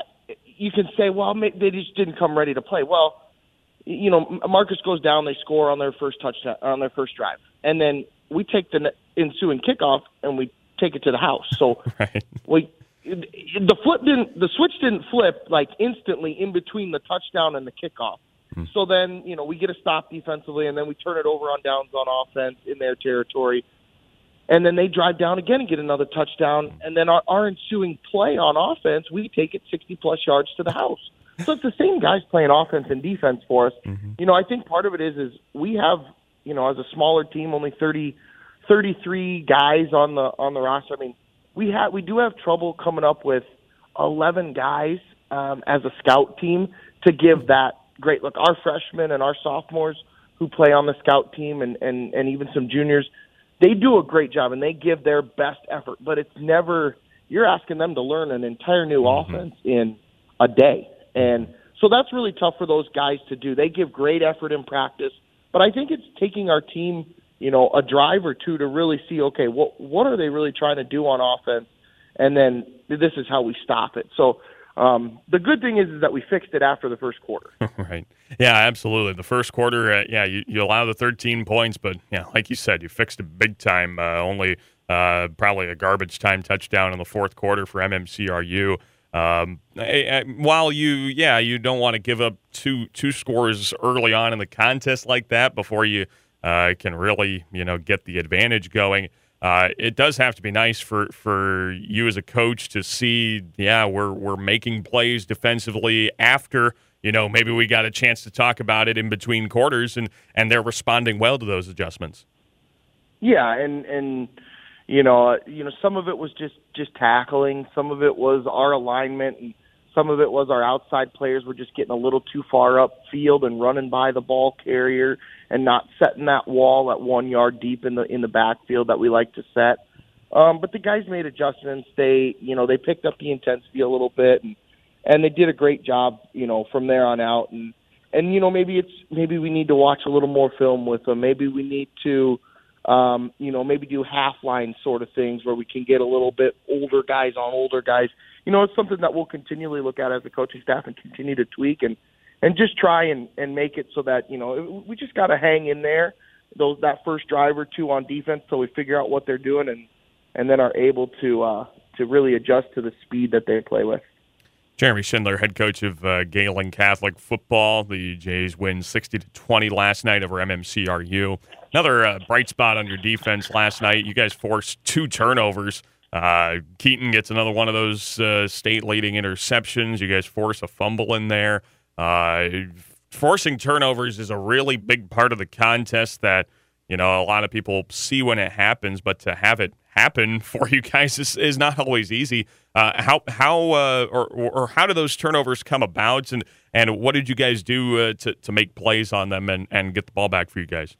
you can say, well, they just didn't come ready to play. Well, you know, Marcus goes down, they score on their first touchdown on their first drive, and then we take the ensuing kickoff and we take it to the house. So right. we. The flip didn't. The switch didn't flip like instantly in between the touchdown and the kickoff. Mm. So then, you know, we get a stop defensively, and then we turn it over on downs on offense in their territory, and then they drive down again and get another touchdown, and then our, our ensuing play on offense, we take it sixty plus yards to the house. So it's the same guys playing offense and defense for us. Mm-hmm. You know, I think part of it is is we have, you know, as a smaller team, only thirty, thirty-three guys on the on the roster. I mean. We have we do have trouble coming up with eleven guys um, as a scout team to give that great look. Our freshmen and our sophomores who play on the scout team, and, and, and even some juniors, they do a great job and they give their best effort. But it's never you're asking them to learn an entire new mm-hmm. offense in a day, and so that's really tough for those guys to do. They give great effort in practice, but I think it's taking our team, you know, a drive or two to really see, okay, what what are they really trying to do on offense? And then this is how we stop it. So um, the good thing is, is that we fixed it after the first quarter. Right. Yeah, absolutely. The first quarter, uh, yeah, you, you allow the thirteen points, but, yeah, like you said, you fixed it big time. Uh, only uh, probably a garbage time touchdown in the fourth quarter for M M C R U. Um, I, I, while you, yeah, you don't want to give up two two scores early on in the contest like that before you – Uh, can really, you know, get the advantage going. Uh, it does have to be nice for, for you as a coach to see, yeah, we're we're making plays defensively after, you know, maybe we got a chance to talk about it in between quarters, and, and they're responding well to those adjustments. Yeah, and and you know, uh, you know, some of it was just just tackling, some of it was our alignment, and some of it was our outside players were just getting a little too far upfield and running by the ball carrier and not setting that wall at one yard deep in the in the backfield that we like to set. Um, but the guys made adjustments. They, you know, they picked up the intensity a little bit, and and they did a great job, you know, from there on out. And and you know, maybe it's maybe we need to watch a little more film with them. Maybe we need to, um, you know, maybe do half line sort of things where we can get a little bit older guys on older guys. You know, it's something that we'll continually look at as a coaching staff and continue to tweak and, and just try and, and make it so that, you know, we just got to hang in there those that first drive or two on defense till we figure out what they're doing and, and then are able to uh, to really adjust to the speed that they play with. Jeremy Schindler, head coach of uh, Galen Catholic football. The Jays win sixty to twenty last night over M M C R U. Another uh, bright spot on your defense last night. You guys forced two turnovers. Uh, Keaton gets another one of those uh, state-leading interceptions. You guys force a fumble in there. Uh, forcing turnovers is a really big part of the contest that, you know, a lot of people see when it happens, but to have it happen for you guys is, is not always easy. Uh, how how uh, or or how do those turnovers come about, and, and what did you guys do uh, to to make plays on them and, and get the ball back for you guys?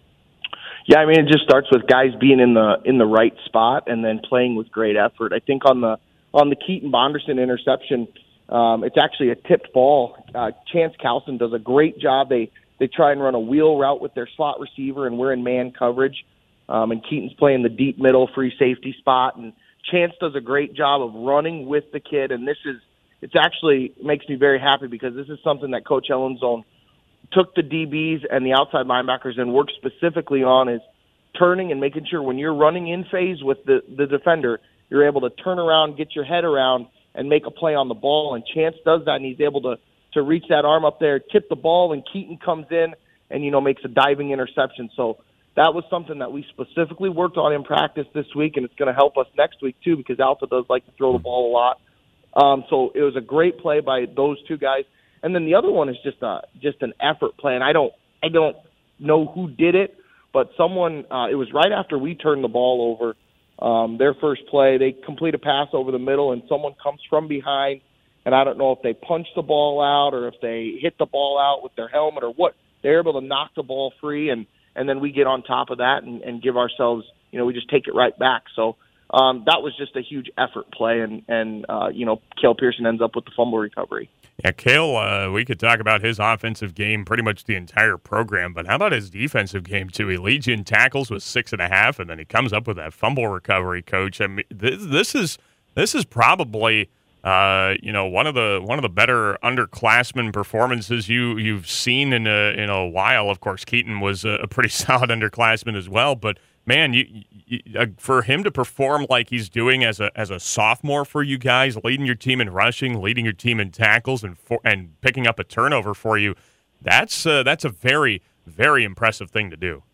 Yeah, I mean, it just starts with guys being in the in the right spot and then playing with great effort. I think on the on the Keaton Bonderson interception, um, it's actually a tipped ball. Uh, Chance Carlson does a great job. They they try and run a wheel route with their slot receiver, and we're in man coverage. Um, and Keaton's playing the deep middle free safety spot, and Chance does a great job of running with the kid. And this is it's actually makes me very happy because this is something that Coach Ellenzone took the D Bs and the outside linebackers and worked specifically on is turning and making sure when you're running in phase with the, the defender, you're able to turn around, get your head around, and make a play on the ball. And Chance does that, and he's able to, to reach that arm up there, tip the ball, and Keaton comes in and, you know, makes a diving interception. So that was something that we specifically worked on in practice this week, and it's going to help us next week too because Alpha does like to throw the ball a lot. Um, so it was a great play by those two guys. And then the other one is just a just an effort play, and I don't I don't know who did it, but someone uh, it was right after we turned the ball over. Um, their first play, they complete a pass over the middle, and someone comes from behind, and I don't know if they punched the ball out or if they hit the ball out with their helmet or what. They're able to knock the ball free, and, and then we get on top of that and, and give ourselves, you know, we just take it right back. So um, that was just a huge effort play, and, and uh, you know, Cale Pearson ends up with the fumble recovery. Yeah, Cale, uh, we could talk about his offensive game pretty much the entire program, but how about his defensive game, too? He leads you in tackles with six and a half, and then he comes up with that fumble recovery, Coach. I mean, this, this is this is probably uh, you know one of the one of the better underclassmen performances you you've seen in a in a while. Of course, Keaton was a, a pretty solid underclassman as well, but man, you, you, uh, for him to perform like he's doing as a as a sophomore for you guys, leading your team in rushing, leading your team in tackles, and for, and picking up a turnover for you, that's uh, that's a very very impressive thing to do.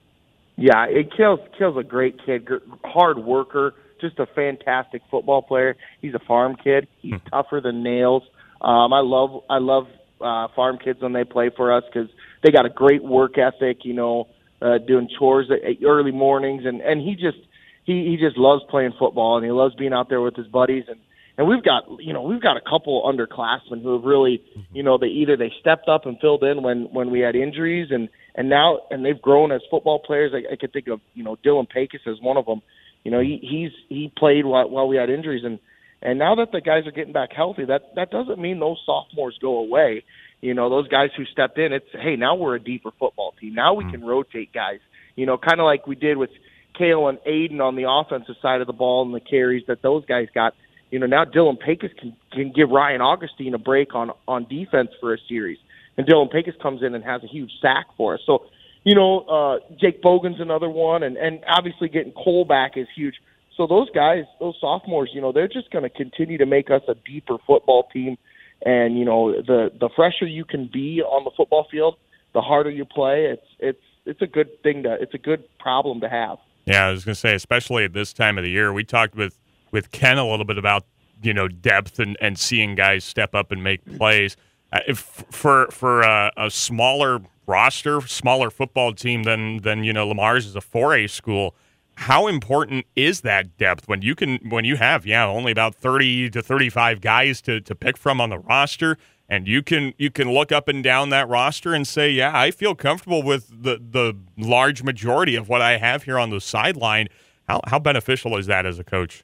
Yeah, it kills kills a great kid, hard worker, just a fantastic football player. He's a farm kid. He's hmm. tougher than nails. Um, I love I love uh, farm kids when they play for us because they got a great work ethic. You know. Uh, doing chores at, at early mornings, and, and he just he, he just loves playing football, and he loves being out there with his buddies. And, and we've got you know we've got a couple underclassmen who have really you know they either they stepped up and filled in when, when we had injuries, and, and now and they've grown as football players. I, I could think of you know Dylan Pecos as one of them. You know he he's he played while, while we had injuries, and, and now that the guys are getting back healthy, that that doesn't mean those sophomores go away. You know, those guys who stepped in, it's, hey, now we're a deeper football team. Now we can rotate guys, you know, kind of like we did with Cale and Aiden on the offensive side of the ball and the carries that those guys got. You know, now Dylan Pecos can, can give Ryan Augustine a break on, on defense for a series. And Dylan Pecos comes in and has a huge sack for us. So, you know, uh, Jake Bogan's another one, and, and obviously getting Cole back is huge. So those guys, those sophomores, you know, they're just going to continue to make us a deeper football team. And, you know, the, the fresher you can be on the football field, the harder you play. It's it's it's a good thing to it's a good problem to have. Yeah, I was going to say, especially at this time of the year, we talked with, with Ken a little bit about, you know, depth and, and seeing guys step up and make plays. Uh, if for for uh, a smaller roster, smaller football team than than you know Lamar's is a four A school. How important is that depth when you can when you have yeah only about thirty to thirty-five guys to, to pick from on the roster, and you can you can look up and down that roster and say, yeah, I feel comfortable with the, the large majority of what I have here on the sideline. How how beneficial is that as a coach?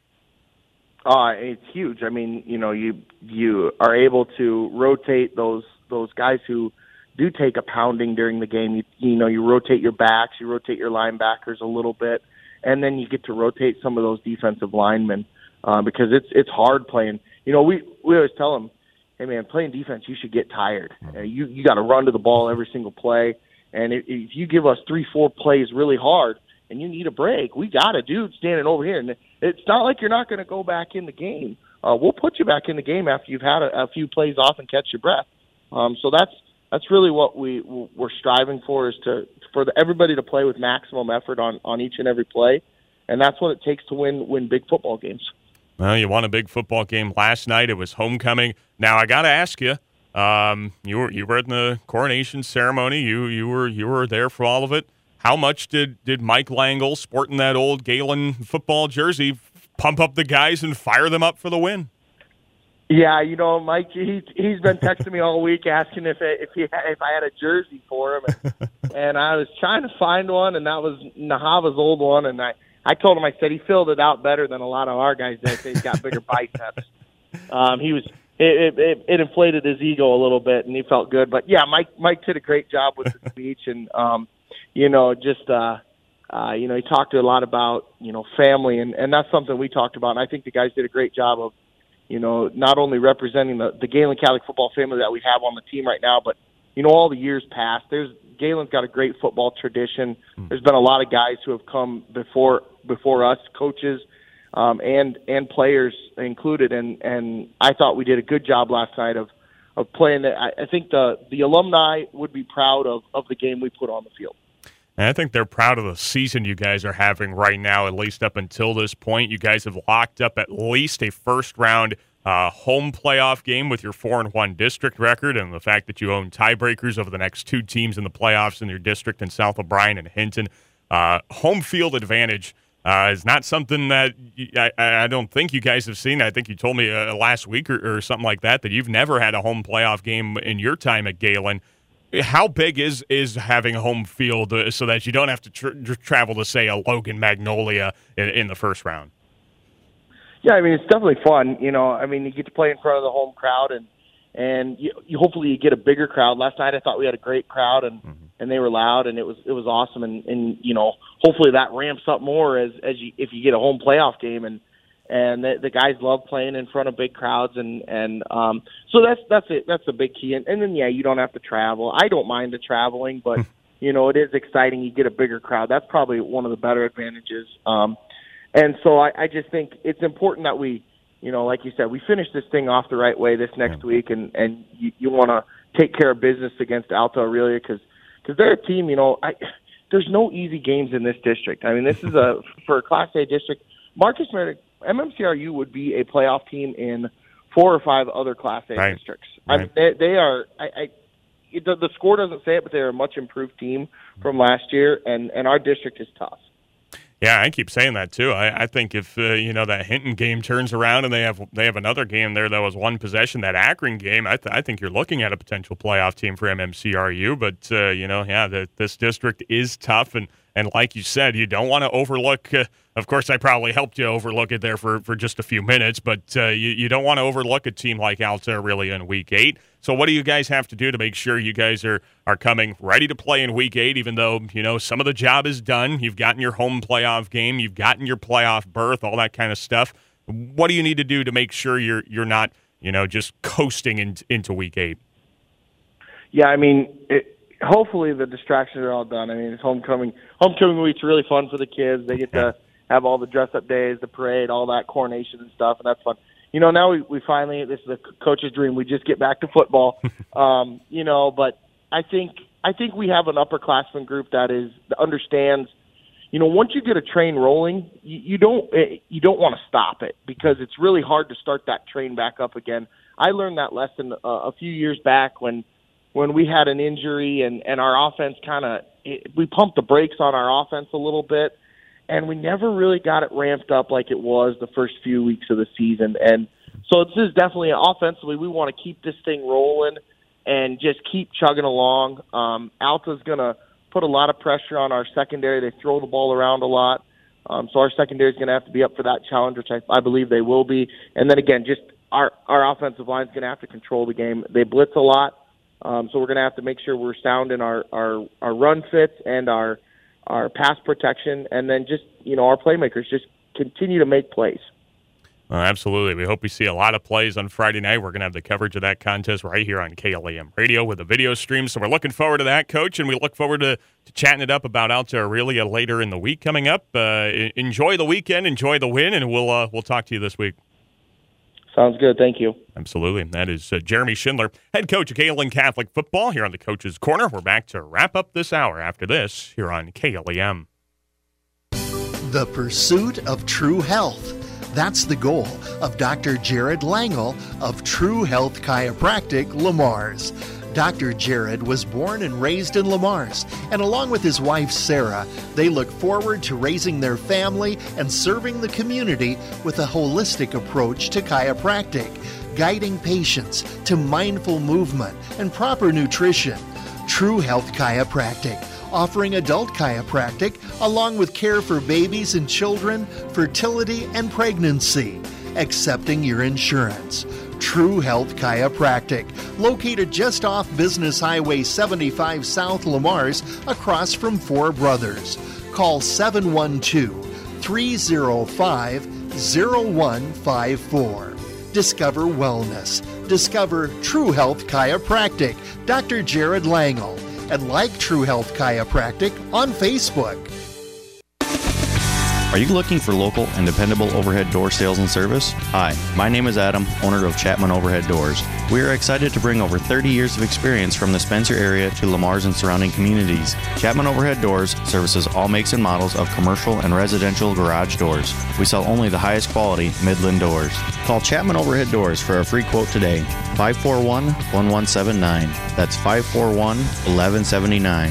Uh, it's huge. I mean, you know, you you are able to rotate those those guys who do take a pounding during the game. You you know, you rotate your backs, you rotate your linebackers a little bit. And then you get to rotate some of those defensive linemen uh, because it's it's hard playing. You know, we, we always tell them, hey, man, playing defense, you should get tired. Uh, you you got to run to the ball every single play. And if, if you give us three, four plays really hard and you need a break, we got a dude standing over here. And it's not like you're not going to go back in the game. Uh, we'll put you back in the game after you've had a, a few plays off and catch your breath. Um, so that's that's really what we, we're striving for is to for the, everybody to play with maximum effort on, on each and every play. And that's what it takes to win win big football games. Well, you won a big football game last night. It was homecoming. Now I got to ask you, um, you were you were at the coronation ceremony. You you were you were there for all of it. How much did, did Mike Langle, sporting that old Galen football jersey, pump up the guys and fire them up for the win? Yeah, you know, Mike, he, he's been texting me all week asking if if he if I had a jersey for him, and, and I was trying to find one, and that was Nahava's old one, and I, I told him, I said he filled it out better than a lot of our guys that he's got bigger biceps. Um, he was it, it, it inflated his ego a little bit, and he felt good. But yeah, Mike Mike did a great job with the speech, and um, you know, just uh, uh, you know, he talked a lot about you know family, and, and that's something we talked about. And I think the guys did a great job of. You know, not only representing the, the Galen Catholic football family that we have on the team right now, but you know, all the years past, there's Galen's got a great football tradition. There's been a lot of guys who have come before before us, coaches um, and and players included, and, and I thought we did a good job last night of of playing. I, I think the the alumni would be proud of, of the game we put on the field. And I think they're proud of the season you guys are having right now, at least up until this point. You guys have locked up at least a first-round uh, home playoff game with your four and one district record, and the fact that you own tiebreakers over the next two teams in the playoffs in your district in South O'Brien and Hinton. Uh, home field advantage uh, is not something that you, I, I don't think you guys have seen. I think you told me uh, last week or, or something like that that you've never had a home playoff game in your time at Galen. How big is, is having a home field uh, so that you don't have to tr- travel to, say, a Logan Magnolia in, in the first round? Yeah, I mean, it's definitely fun. You know, I mean, you get to play in front of the home crowd, and and you, you hopefully you get a bigger crowd. Last night I thought we had a great crowd, and, mm-hmm. and they were loud, and it was it was awesome. And, and you know, hopefully that ramps up more as as you if you get a home playoff game, and and the, the guys love playing in front of big crowds, and and um, so that's that's it. That's a big key. And, and then yeah, you don't have to travel. I don't mind the traveling, but you know, it is exciting. You get a bigger crowd. That's probably one of the better advantages. Um, and so I, I just think it's important that we, you know, like you said, we finish this thing off the right way this next yeah. week, and and you, you want to take care of business against Alta Aurelia because because they're a team. You know, I there's no easy games in this district. I mean, this is a for a Class A district. Marcus Merritt. M M C R U would be a playoff team in four or five other Class A right. districts. Right. I mean, they, they are. I, I it, the, the score doesn't say it, but they're a much improved team from last year, and, and our district is tough. Yeah, I keep saying that too. I, I think if uh, you know that Hinton game turns around and they have they have another game there that was one possession, that Akron game, I, th- I think you're looking at a potential playoff team for M M C R U. But uh, you know, yeah, the, this district is tough, and and like you said, you don't want to overlook. Uh, of course, I probably helped you overlook it there for, for just a few minutes, but uh, you you don't want to overlook a team like Alta really in Week Eight. So, what do you guys have to do to make sure you guys are are coming ready to play in Week Eight? Even though you know some of the job is done, you've gotten your home playoff game, you've gotten your playoff berth, all that kind of stuff. What do you need to do to make sure you're you're not you know just coasting in, into Week Eight? Yeah, I mean. It- Hopefully the distractions are all done. I mean, it's homecoming. Homecoming week's really fun for the kids. They get to have all the dress-up days, the parade, all that coronation and stuff, and that's fun. You know, now we, we finally, this is the coach's dream, we just get back to football. um, you know, but I think I think we have an upperclassmen group that is that understands. You know, once you get a train rolling, you, you don't you don't want to stop it because it's really hard to start that train back up again. I learned that lesson uh, a few years back when. when we had an injury and, and our offense kind of – we pumped the brakes on our offense a little bit, and we never really got it ramped up like it was the first few weeks of the season. And so this is definitely – offensively, we want to keep this thing rolling and just keep chugging along. Um, Alta's going to put a lot of pressure on our secondary. They throw the ball around a lot. Um, so our secondary is going to have to be up for that challenge, which I, I believe they will be. And then, again, just our, our offensive line is going to have to control the game. They blitz a lot. Um, so we're going to have to make sure we're sound in our, our, our run fits and our our pass protection, and then just, you know, our playmakers just continue to make plays. Uh, absolutely. We hope we see a lot of plays on Friday night. We're going to have the coverage of that contest right here on K L A M Radio with a video stream. So we're looking forward to that, Coach, and we look forward to, to chatting it up about Alta Aurelia later in the week coming up. Uh, enjoy the weekend, enjoy the win, and we'll uh, we'll talk to you this week. Sounds good. Thank you. Absolutely. That is uh, Jeremy Schindler, head coach of Galen Catholic Football here on the Coach's Corner. We're back to wrap up this hour after this here on K L A M. The pursuit of true health. That's the goal of Doctor Jared Langel of True Health Chiropractic, Lamars. Doctor Jared was born and raised in Lamars, and along with his wife Sarah, they look forward to raising their family and serving the community with a holistic approach to chiropractic, guiding patients to mindful movement and proper nutrition. True Health Chiropractic, offering adult chiropractic along with care for babies and children, fertility and pregnancy, accepting your insurance. True Health Chiropractic, located just off Business Highway seventy-five South Lamars, across from Four Brothers. Call seven one two, three zero five, zero one five four. Discover Wellness, discover True Health Chiropractic, Doctor Jared Langle, and like True Health Chiropractic on Facebook. Are you looking for local and dependable overhead door sales and service? Hi, my name is Adam, owner of Chapman Overhead Doors. We are excited to bring over thirty years of experience from the Spencer area to Lamar's and surrounding communities. Chapman Overhead Doors services all makes and models of commercial and residential garage doors. We sell only the highest quality Midland doors. Call Chapman Overhead Doors for a free quote today. five four one, one one seven nine. That's five four one, one one seven nine.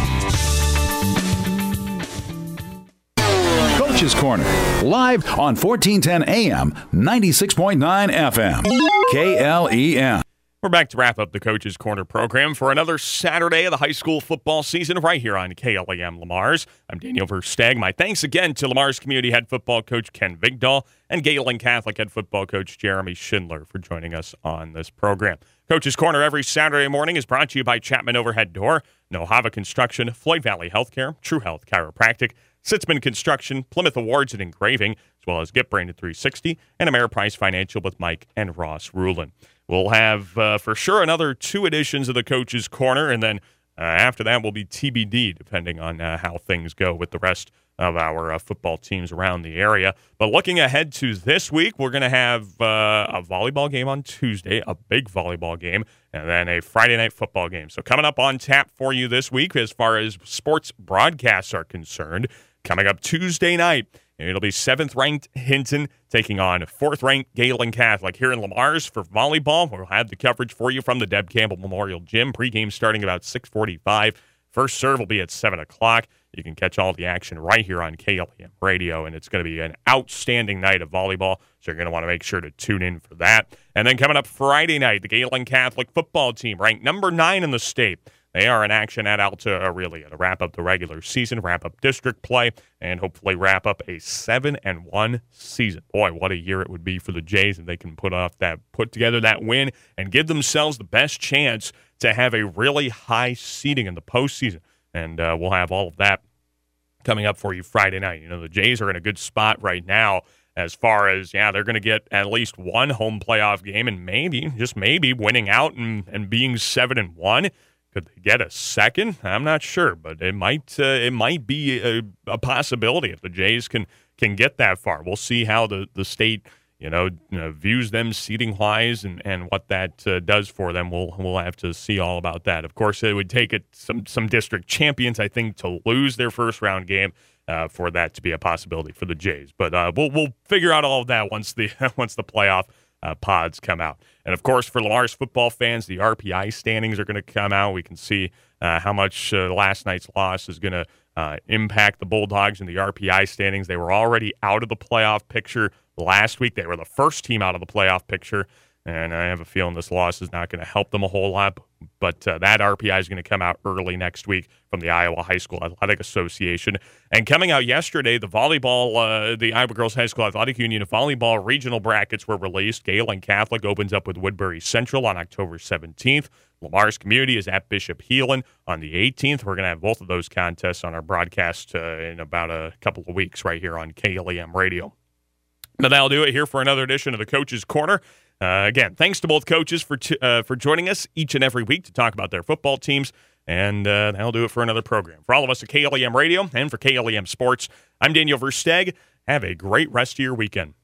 Coach's Corner, live on fourteen ten A M, ninety-six point nine F M, K L E M. We're back to wrap up the Coach's Corner program for another Saturday of the high school football season right here on K L E M Lamar's. I'm Daniel Versteg. My thanks again to Lamar's community head football coach Ken Vigdahl and Galen Catholic head football coach Jeremy Schindler for joining us on this program. Coach's Corner every Saturday morning is brought to you by Chapman Overhead Door, Nohava Construction, Floyd Valley Healthcare, True Health Chiropractic, Sitzman Construction, Plymouth Awards and Engraving, as well as Get Branded three sixty, and Ameriprise Financial with Mike and Ross Rulin. We'll have, uh, for sure, another two editions of the Coach's Corner, and then uh, after that will be T B D, depending on uh, how things go with the rest of our uh, football teams around the area. But looking ahead to this week, we're going to have uh, a volleyball game on Tuesday, a big volleyball game, and then a Friday night football game. So coming up on tap for you this week as far as sports broadcasts are concerned. Coming up Tuesday night, it'll be seventh-ranked Hinton taking on fourth-ranked Galen Catholic here in Lamar's for volleyball. We'll have the coverage for you from the Deb Campbell Memorial Gym. Pregame starting about six forty-five. First serve will be at seven o'clock. You can catch all the action right here on K L E M Radio, and it's going to be an outstanding night of volleyball, so you're going to want to make sure to tune in for that. And then coming up Friday night, the Galen Catholic football team, ranked number nine in the state. They are in action at Alta Aurelia to wrap up the regular season, wrap up district play, and hopefully wrap up a seven and one season. Boy, what a year it would be for the Jays if they can put off that, put together that win and give themselves the best chance to have a really high seeding in the postseason. And uh, we'll have all of that coming up for you Friday night. You know, the Jays are in a good spot right now as far as, yeah, they're going to get at least one home playoff game and maybe, just maybe, winning out and, and being seven and one. Could they get a second? I'm not sure, but it might uh, it might be a, a possibility if the Jays can can get that far. We'll see how the, the state you know, you know views them seating wise and, and what that uh, does for them. We'll we'll have to see all about that. Of course, it would take it some some district champions, I think, to lose their first round game uh, for that to be a possibility for the Jays. But uh, we'll we'll figure out all of that once the once the playoff Uh, pods come out. And, of course, for Lamar's football fans, the R P I standings are going to come out. We can see uh, how much uh, last night's loss is going to uh, impact the Bulldogs in the R P I standings. They were already out of the playoff picture last week. They were the first team out of the playoff picture, and I have a feeling this loss is not going to help them a whole lot. But uh, that R P I is going to come out early next week from the Iowa High School Athletic Association. And coming out yesterday, the volleyball, uh, the Iowa Girls High School Athletic Union volleyball regional brackets were released. Galen Catholic opens up with Woodbury Central on October seventeenth. Lamar's Community is at Bishop Heelan on the eighteenth. We're going to have both of those contests on our broadcast uh, in about a couple of weeks right here on K L E M Radio. Now that'll do it here for another edition of the Coach's Corner. Uh, again, thanks to both coaches for t- uh, for joining us each and every week to talk about their football teams, and uh, that'll do it for another program. For all of us at K L E M Radio and for K L E M Sports, I'm Daniel Versteg. Have a great rest of your weekend.